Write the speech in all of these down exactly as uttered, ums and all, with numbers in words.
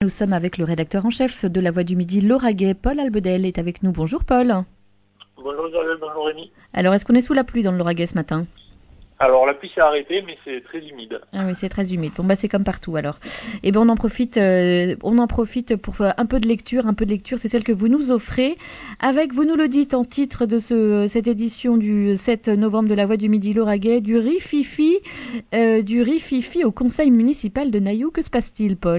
Nous sommes avec le rédacteur en chef de La Voix du Midi Lauragais, Paul Albedel est avec nous. Bonjour Paul. Bonjour Isabelle, bonjour Rémi. Alors, est-ce qu'on est sous la pluie dans le Lauragais ce matin ? Alors la pluie s'est arrêtée, mais c'est très humide. Ah oui, c'est très humide. Bon bah c'est comme partout alors. Et ben on en profite, euh, on en profite pour faire un peu de lecture, un peu de lecture. C'est celle que vous nous offrez, avec, vous nous le dites en titre de ce cette édition du sept novembre de La Voix du Midi Lauragais, du riz-fifi, euh, du riz-fifi au conseil municipal de Nailloux. Que se passe-t-il, Paul ?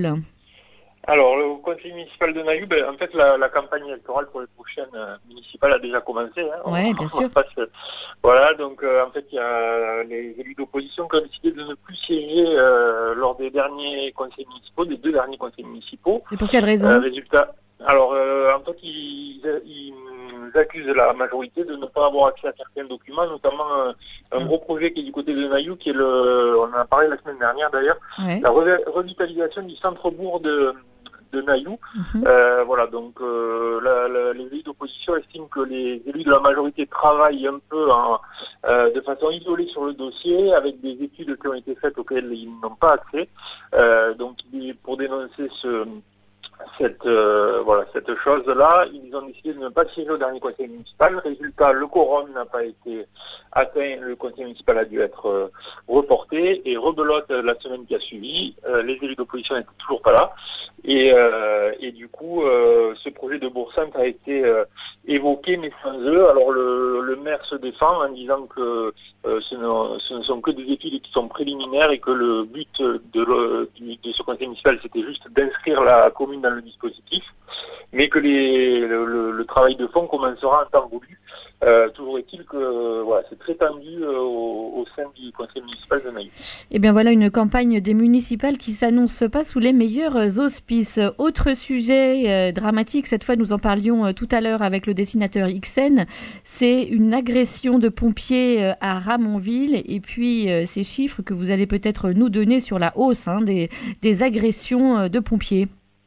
Alors, le conseil municipal de Nailloux, ben, en fait, la, la campagne électorale pour les prochaines euh, municipales a déjà commencé. Hein. Oui, bien sûr. Passe, voilà, donc euh, en fait, il y a les élus d'opposition qui ont décidé de ne plus siéger euh, lors des derniers conseils municipaux, des deux derniers conseils municipaux. Et pour quelle raison ? euh, Résultat, alors, euh, en fait, ils, ils, ils accusent la majorité de ne pas avoir accès à certains documents, notamment euh, un gros projet qui est du côté de Nailloux, qui est le, on en a parlé la semaine dernière d'ailleurs, ouais. la re- revitalisation du centre-bourg de de Nailloux. Mm-hmm. Euh, voilà, donc euh, la, la, les élus d'opposition estiment que les élus de la majorité travaillent un peu en, euh, de façon isolée sur le dossier, avec des études qui ont été faites auxquelles ils n'ont pas accès. Euh, donc pour dénoncer ce cette euh, voilà cette chose-là, ils ont décidé de ne pas siéger au dernier conseil municipal. Résultat, le quorum n'a pas été atteint, le conseil municipal a dû être euh, reporté et rebelote la semaine qui a suivi. Euh, les élus d'opposition n'étaient toujours pas là et, euh, et du coup, euh, ce projet de bourg-centre a été euh, évoqué mais sans eux. Alors le, le maire se défend en disant que euh, ce, ne, ce ne sont que des études qui sont préliminaires et que le but de, le, de, de ce conseil municipal c'était juste d'inscrire la commune dans le dispositif, mais que les, le, le, le travail de fond commencera en temps voulu. Euh, toujours est-il que voilà, c'est très tendu euh, au, au sein du conseil municipal de Nailloux. Et bien voilà une campagne des municipales qui s'annonce pas sous les meilleurs auspices. Autre sujet euh, dramatique, cette fois nous en parlions euh, tout à l'heure avec le dessinateur Ixen, c'est une agression de pompiers euh, à Ramonville et puis euh, ces chiffres que vous allez peut-être nous donner sur la hausse hein, des, des agressions euh, de pompiers.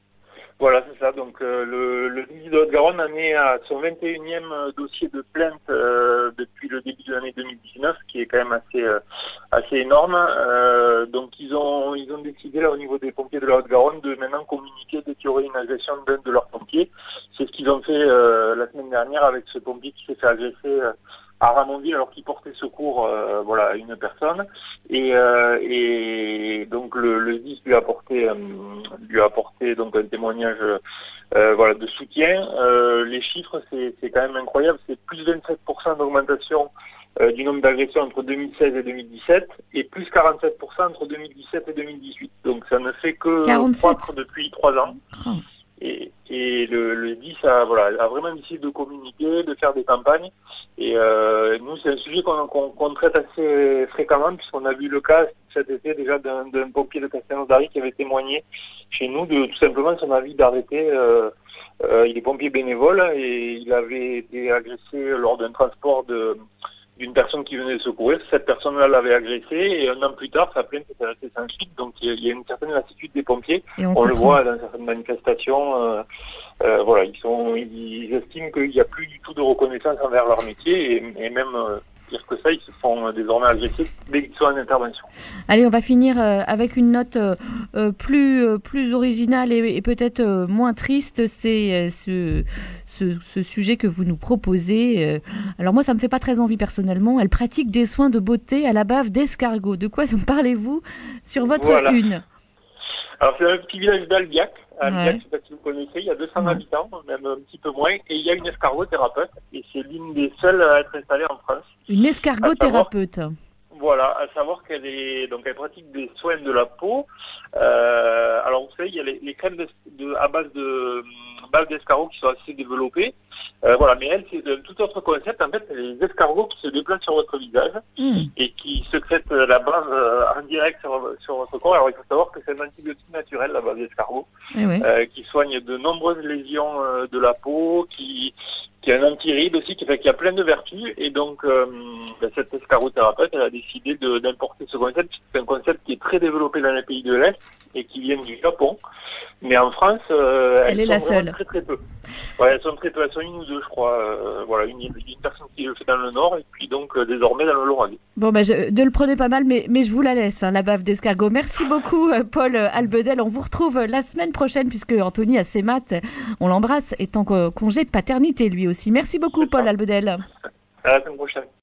Voilà, c'est ça. Donc euh, le, le Midi de Haute-Garonne en est à son vingt et unième dossier de plainte euh, depuis le début de l'année deux mille dix-neuf, qui est quand même assez euh, assez énorme. Euh, donc ils ont ils ont décidé là au niveau des pompiers de la Haute-Garonne de maintenant communiquer dès qu'il y aurait une agression d'un de leurs pompiers. C'est ce qu'ils ont fait euh, la semaine dernière avec ce pompier qui s'est fait agresser euh, à Ramonville alors qu'il portait secours euh, voilà, à une personne. Et, euh, et donc le, le S D I S lui a apporté, euh, lui a apporté donc, un témoignage euh, voilà, de soutien. Euh, les chiffres, c'est, c'est quand même incroyable. C'est plus vingt-sept pour cent d'augmentation euh, du nombre d'agressions entre deux mille seize et deux mille dix-sept et plus quarante-sept pour cent entre deux mille dix-sept et deux mille dix-huit. Donc ça ne fait que quarante-sept croître depuis trois ans. Oh. Et, et le, le S D I S a, voilà, a vraiment décidé de communiquer, de faire des campagnes. Et euh, nous, c'est un sujet qu'on, qu'on, qu'on traite assez fréquemment, puisqu'on a vu le cas cet été déjà d'un, d'un pompier de Castelnaudary qui avait témoigné chez nous de tout simplement son avis d'arrêter. Euh, euh, il est pompier bénévole et il avait été agressé lors d'un transport de... d'une personne qui venait de secourir. Cette personne-là l'avait agressé et un an plus tard, sa plainte était restée sans suite. Donc il y a une certaine lassitude des pompiers. Et on on le voit comprend. dans certaines manifestations. Euh, euh, voilà, ils sont, ils estiment qu'il n'y a plus du tout de reconnaissance envers leur métier et, et même euh, pire que ça, ils se font euh, désormais agresser dès qu'ils sont en intervention. Allez, on va finir euh, avec une note euh, euh, plus euh, plus originale et, et peut-être euh, moins triste. C'est euh, ce Ce, ce sujet que vous nous proposez. Euh, alors moi, ça me fait pas très envie personnellement. Elle pratique des soins de beauté à la bave d'escargot. De quoi parlez-vous sur votre Voilà. une ? Alors c'est un petit village d'Albiac. Albiac, Ouais. je ne sais pas si vous connaissez, il y a deux cents Ouais. habitants, même un petit peu moins, et il y a une escargot-thérapeute, et c'est l'une des seules à être installée en France. Une escargot-thérapeute. Voilà, à savoir qu'elle est donc elle pratique des soins de la peau. Euh, alors vous savez, il y a les, les crèmes de, de, à base de base d'escargot qui sont assez développées. Euh, voilà, mais elle c'est un tout autre concept. En fait, c'est les escargots qui se déplacent sur votre visage Mmh. et qui sécrètent la bave euh, en direct sur, sur votre corps. Alors il faut savoir que c'est un antibiotique naturel, la bave d'escargot, Eh ouais. euh, qui soigne de nombreuses lésions euh, de la peau, qui qui a un anti-ride aussi, qui fait qu'il y a plein de vertus. Et donc, euh, ben, cette escargot-thérapeute, elle a décidé de, d'importer ce concept. C'est un concept qui est très développé dans les pays de l'Est et qui vient du Japon. Mais en France, euh, Elle elles est sont la vraiment seule. très très peu. Ouais, elles sont, très, elles sont une ou deux, je crois. Euh, voilà, une, une personne qui le fait dans le nord et puis donc euh, désormais dans le Lauragais. Bon, ben, je, ne le prenez pas mal, mais, mais je vous la laisse, hein, la bave d'escargot. Merci beaucoup, euh, Paul Albedel. On vous retrouve la semaine prochaine puisque Anthony a ses maths. On l'embrasse, est en congé paternité lui aussi. Merci beaucoup, Paul Albedel. À la semaine prochaine.